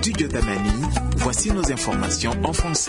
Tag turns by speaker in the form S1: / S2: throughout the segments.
S1: Studio Tamani, voici nos informations en français.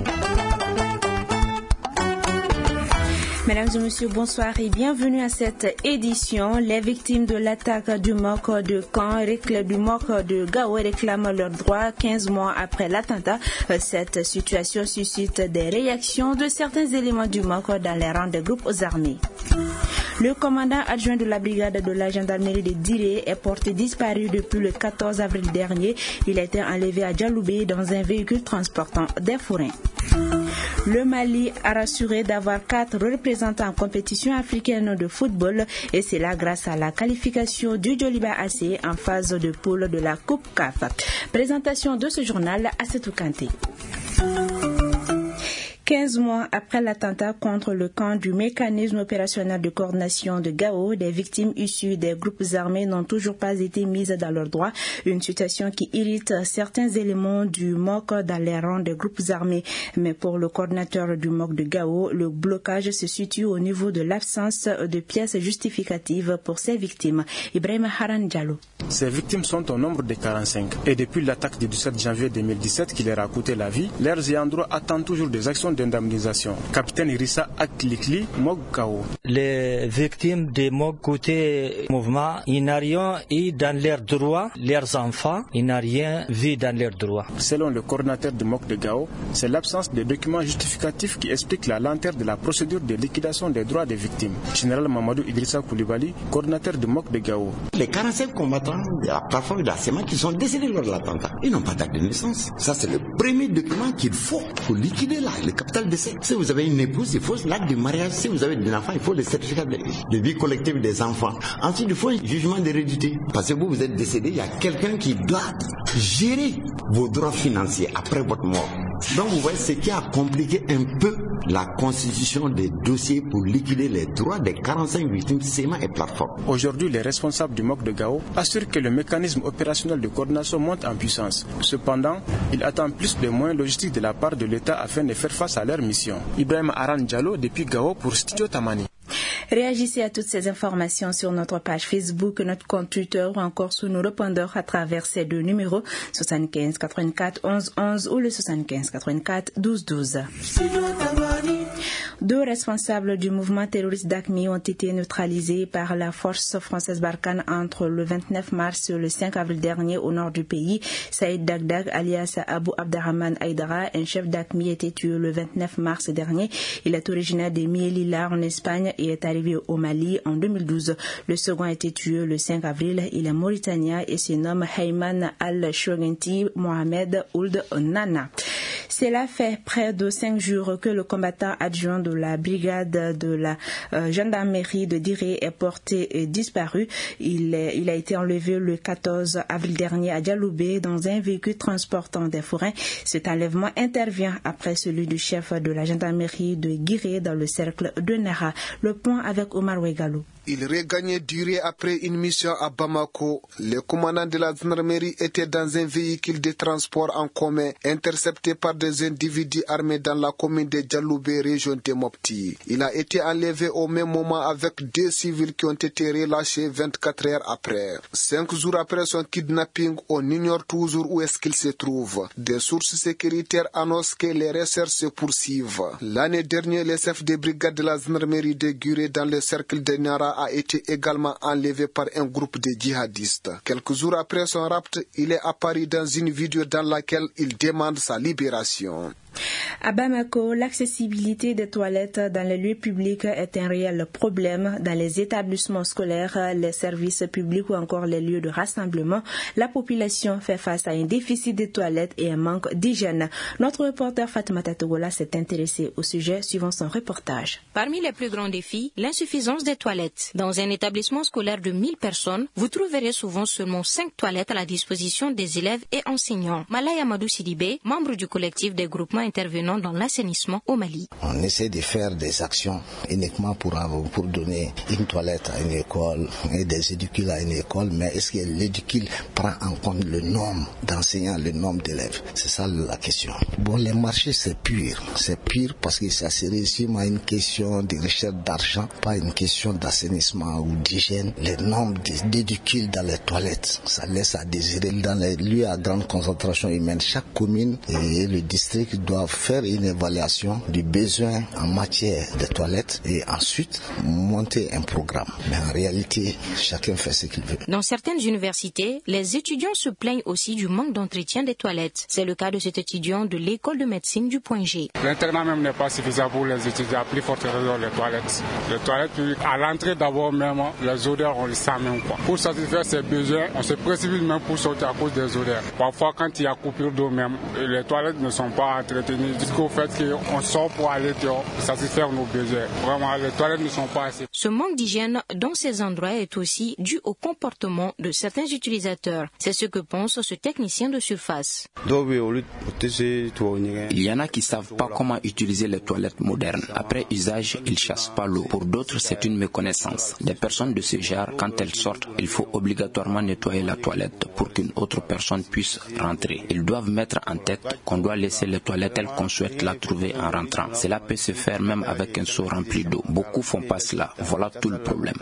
S2: Mesdames et messieurs, bonsoir et bienvenue à cette édition. Les victimes de l'attaque du MOC de Caen, du MOC de Gao réclament leurs droits 15 mois après l'attentat. Cette situation suscite des réactions de certains éléments du MOC dans les rangs des groupes armés. Le commandant adjoint de la brigade de la gendarmerie de Diré est porté disparu depuis le 14 avril dernier. Il a été enlevé à Djaloubé dans un véhicule transportant des fourrins. Le Mali a rassuré d'avoir 4 représentants en compétition africaine de football et c'est là grâce à la qualification du Djoliba AC en phase de poule de la Coupe CAF. Présentation de ce journal à Setou Kanté. 15 mois après l'attentat contre le camp du mécanisme opérationnel de coordination de Gao, des victimes issues des groupes armés n'ont toujours pas été mises dans leurs droits. Une situation qui irrite certains éléments du MOC dans les rangs des groupes armés. Mais pour le coordinateur du MOC de Gao, le blocage se situe au niveau de l'absence de pièces justificatives pour ces victimes. Ibrahim Haran Diallo.
S3: Ces victimes sont au nombre de 45 et depuis l'attaque du 17 janvier 2017 qui leur a coûté la vie, leurs ayants droit attendent toujours des actions d'indemnisation. Capitaine Irissa Aklikli, MOC Gao.
S4: Les victimes de MOC côté mouvement, ils n'ont rien eu dans leurs droits, leurs enfants, ils n'ont rien vu dans leurs droits.
S3: Selon le coordinateur de MOC de Gao, c'est l'absence de documents justificatifs qui explique la lenteur de la procédure de liquidation des droits des victimes. Général Mamadou Idrissa Koulibaly, coordinateur de MOC de Gao.
S5: Les 45 combattants de la plateforme de la SEMA qui sont décédés lors de l'attentat, ils n'ont pas date de naissance. Ça, c'est le premier document qu'il faut pour liquider là, le capital décès. Si vous avez une épouse, il faut l'acte de mariage. Si vous avez des enfants, il faut le certificat de vie collective des enfants. Ensuite, il faut un jugement d'hérédité. Parce que vous êtes décédé, il y a quelqu'un qui doit gérer vos droits financiers après votre mort. Donc, vous voyez ce qui a compliqué un peu la constitution des dossiers pour liquider les droits des 45 victimes SEMA et plateforme.
S3: Aujourd'hui, les responsables du MOC de Gao assurent que le mécanisme opérationnel de coordination monte en puissance. Cependant, il attend plus de moyens logistiques de la part de l'État afin de faire face à leur mission. Ibrahim Aran Diallo depuis Gao pour Studio Tamani.
S2: Réagissez à toutes ces informations sur notre page Facebook, notre compte Twitter ou encore sur nos répondeurs à travers ces deux numéros 75 84 11 11 ou le 75 84 12 12. Deux responsables du mouvement terroriste d'AQMI ont été neutralisés par la force française Barkhane entre le 29 mars et le 5 avril dernier au nord du pays. Saïd Dagdag, alias Abu Abderrahman Aïdara, un chef d'AQMI, a été tué le 29 mars dernier. Il est originaire de Mielila en Espagne et est arrivé au Mali en 2012. Le second a été tué le 5 avril. Il est mauritanien et se nomme Heyman Al-Shougenti Mohamed Ould Nana. Cela fait près de 5 jours que le combattant adjoint de la brigade de la gendarmerie de Diré est porté et disparu. Il a été enlevé le 14 avril dernier à Djaloubé dans un véhicule transportant des fourrins. Cet enlèvement intervient après celui du chef de la gendarmerie de Guiré dans le cercle de Nara. Le point avec Omar Ouegalou.
S6: Il regagnait Duré après une mission à Bamako. Le commandant de la gendarmerie était dans un véhicule de transport en commun intercepté par des individus armés dans la commune de Djaloubé, région de Mopti. Il a été enlevé au même moment avec 2 civils qui ont été relâchés 24 heures après. 5 jours après son kidnapping, on ignore toujours où est-ce qu'il se trouve. Des sources sécuritaires annoncent que les recherches se poursuivent. L'année dernière, le chef de brigade de la gendarmerie de Guré dans le cercle de Nara a été également enlevé par un groupe de djihadistes. Quelques jours après son rapt, il est apparu dans une vidéo dans laquelle il demande sa libération.
S2: À Bamako, l'accessibilité des toilettes dans les lieux publics est un réel problème. Dans les établissements scolaires, les services publics ou encore les lieux de rassemblement, la population fait face à un déficit de toilettes et un manque d'hygiène. Notre reporter Fatoumata Togola s'est intéressé au sujet suivant son reportage.
S7: Parmi les plus grands défis, l'insuffisance des toilettes. Dans un établissement scolaire de 1000 personnes, vous trouverez souvent seulement 5 toilettes à la disposition des élèves et enseignants. Malaya Amadou Sidibé, membre du collectif des groupements intervenant dans l'assainissement au Mali.
S8: On essaie de faire des actions uniquement pour donner une toilette à une école et des éducules à une école, mais est-ce que l'éducule prend en compte le nombre d'enseignants, le nombre d'élèves? C'est ça la question. Bon, les marchés, c'est pur parce que ça serait sûrement une question de recherche d'argent, pas une question d'assainissement ou d'hygiène. Le nombre d'éducules dans les toilettes, ça laisse à désirer. Dans les lieux à grande concentration humaine, chaque commune et le district doivent faire une évaluation du besoin en matière de toilettes et ensuite monter un programme. Mais en réalité, chacun fait ce qu'il veut.
S7: Dans certaines universités, les étudiants se plaignent aussi du manque d'entretien des toilettes. C'est le cas de cet étudiant de l'école de médecine du Point G.
S9: L'internat même n'est pas suffisant pour les étudiants, plus forte raison les toilettes. Les toilettes publiques, à l'entrée d'abord même, les odeurs, on les sent même quoi. Pour satisfaire ses besoins, on se précipite même pour sortir à cause des odeurs. Parfois, quand il y a coupure d'eau même, les toilettes ne sont pas entretenues jusqu'au fait qu'on sort pour aller dehors, pour satisfaire nos besoins. Vraiment, les toilettes ne sont pas assez.
S7: Ce manque d'hygiène dans ces endroits est aussi dû au comportement de certains utilisateurs. C'est ce que pense ce technicien de surface.
S1: Il y en a qui ne savent pas comment utiliser les toilettes modernes. Après usage, ils ne chassent pas l'eau. Pour d'autres, c'est une méconnaissance. Des personnes de ce genre, quand elles sortent, il faut obligatoirement nettoyer la toilette pour qu'une autre personne puisse rentrer. Ils doivent mettre en tête qu'on doit laisser les toilettes telles qu'on souhaite la trouver en rentrant. Cela peut se faire même avec un seau rempli d'eau. Beaucoup font pas cela. Voilà tout le problème.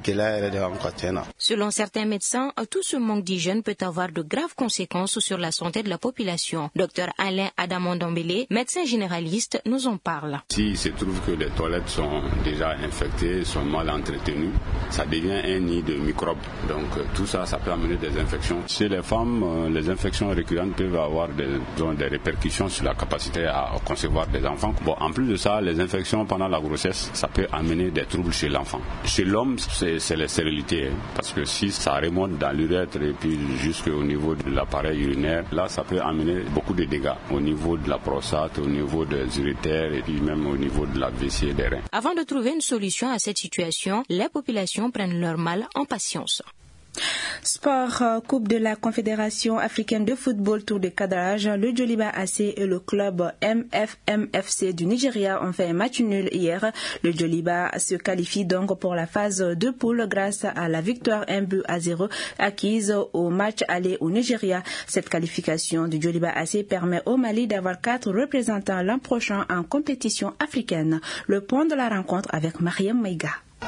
S7: Selon certains médecins, tout ce manque d'hygiène peut avoir de graves conséquences sur la santé de la population. Dr Alain Adamon Dombélé, médecin généraliste, nous en parle.
S10: S'il se trouve que les toilettes sont déjà infectées, sont mal entretenues, ça devient un nid de microbes. Donc tout ça, ça peut amener des infections. Chez les femmes, les infections récurrentes peuvent avoir des répercussions sur la capacité à concevoir des enfants. Bon, en plus de ça, les infections pendant la grossesse, ça peut amener des troubles chez l'enfant. Chez l'homme, c'est la stérilité, parce que si ça remonte dans l'urètre et puis jusqu'au niveau de l'appareil urinaire, là, ça peut amener beaucoup de dégâts au niveau de la prostate, au niveau des urétères et puis même au niveau de la vessie et des reins.
S7: Avant de trouver une solution à cette situation, les populations prennent leur mal en patience.
S2: Sport, Coupe de la Confédération africaine de football tour de cadrage, le Djoliba AC et le club MFMFC du Nigeria ont fait un match nul hier. Le Djoliba se qualifie donc pour la phase de poule grâce à la victoire 1-0 acquise au match aller au Nigeria. Cette qualification du Djoliba AC permet au Mali d'avoir 4 représentants l'an prochain en compétition africaine. Le point de la rencontre avec Mariam Maïga.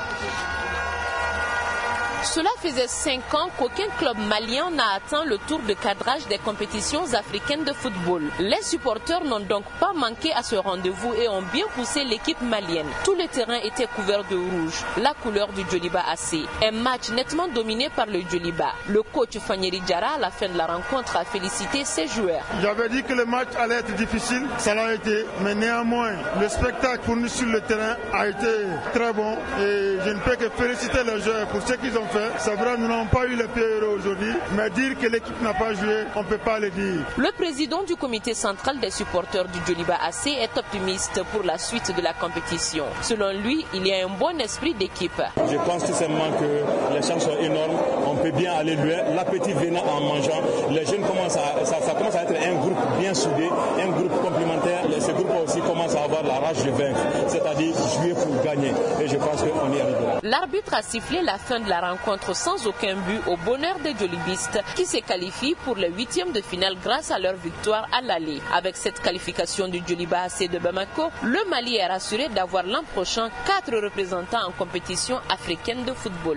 S11: Cela faisait 5 ans qu'aucun club malien n'a atteint le tour de cadrage des compétitions africaines de football. Les supporters n'ont donc pas manqué à ce rendez-vous et ont bien poussé l'équipe malienne. Tout le terrain était couvert de rouge, la couleur du Djoliba AC. Un match nettement dominé par le Djoliba. Le coach Fanyeri Diarra, à la fin de la rencontre, a félicité ses joueurs.
S12: J'avais dit que le match allait être difficile, ça l'a été, mais néanmoins, le spectacle fourni sur le terrain a été très bon et je ne peux que féliciter les joueurs pour ce qu'ils ont fait. C'est vrai, nous n'avons pas eu le pied heureux aujourd'hui, mais dire que l'équipe n'a pas joué, on ne peut pas le dire.
S11: Le président du comité central des supporters du Djoliba AC est optimiste pour la suite de la compétition. Selon lui, il y a un bon esprit d'équipe.
S13: Je pense tout simplement que les chances sont énormes, on peut bien aller loin. L'appétit venant en mangeant, les jeunes commencent ça commence à être un groupe bien soudé, un groupe complémentaire. Ce groupe aussi commence à avoir la rage de vaincre, c'est-à-dire jouer pour gagner. Et je pense qu'on y arrivera.
S11: L'arbitre a sifflé la fin de la rencontre sans aucun but au bonheur des Djolibistes qui se qualifient pour les 8e de finale grâce à leur victoire à l'aller. Avec cette qualification du Djoliba AC de Bamako, le Mali est rassuré d'avoir l'an prochain 4 représentants en compétition africaine de football.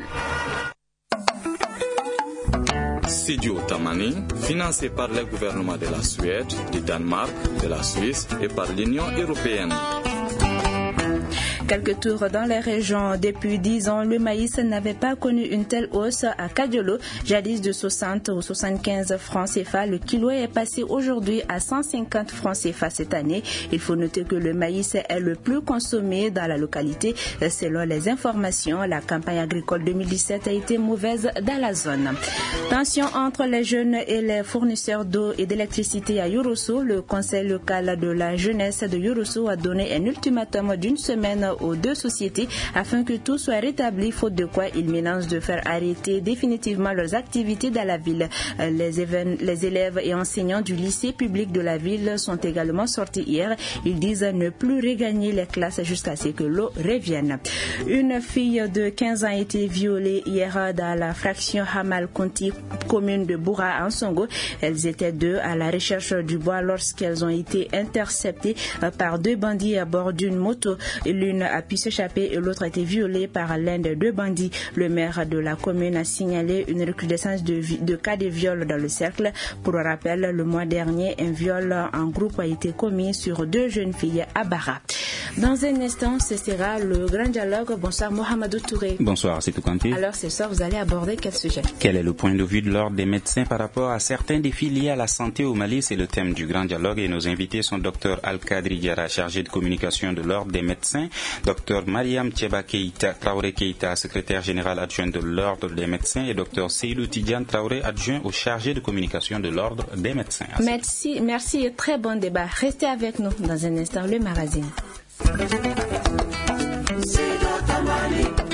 S14: Studio Tamani, financé par les gouvernements de la Suède, du Danemark, de la Suisse et par l'Union européenne.
S2: Quelques tours dans les régions. Depuis 10 ans, le maïs n'avait pas connu une telle hausse à Kadiolo. Jadis de 60 ou 75 francs CFA, le kilo est passé aujourd'hui à 150 francs CFA cette année. Il faut noter que le maïs est le plus consommé dans la localité. Selon les informations, la campagne agricole 2017 a été mauvaise dans la zone. Tension entre les jeunes et les fournisseurs d'eau et d'électricité à Yorosso. Le conseil local de la jeunesse de Yorosso a donné un ultimatum d'une semaine aux deux sociétés afin que tout soit rétabli, faute de quoi ils menacent de faire arrêter définitivement leurs activités dans la ville. Les élèves et enseignants du lycée public de la ville sont également sortis hier. Ils disent ne plus regagner les classes jusqu'à ce que l'eau revienne. Une fille de 15 ans a été violée hier dans la fraction Hamal Konti, commune de Boura en Songo. Elles étaient deux à la recherche du bois lorsqu'elles ont été interceptées par deux bandits à bord d'une moto. L'une a pu s'échapper et l'autre a été violée par l'un des deux bandits. Le maire de la commune a signalé une recrudescence de cas de viol dans le cercle. Pour rappel, le mois dernier, un viol en groupe a été commis sur deux jeunes filles à Bara. Dans un instant, ce sera le grand dialogue. Bonsoir Mohamedou Touré.
S15: Bonsoir, c'est tout Kanté.
S2: Alors ce soir, vous allez aborder quel sujet?
S15: Quel est le point de vue de l'ordre des médecins par rapport à certains défis liés à la santé au Mali? C'est le thème du grand dialogue et nos invités sont Dr Al-Kadri Diara, chargé de communication de l'ordre des médecins, Dr Mariam Thieba Keïta Traoré Keïta, secrétaire général adjoint de l'ordre des médecins et Dr Seydou Tidiane Traoré, adjoint au chargé de communication de l'ordre des médecins.
S2: Merci et très bon débat. Restez avec nous dans un instant, le magazine.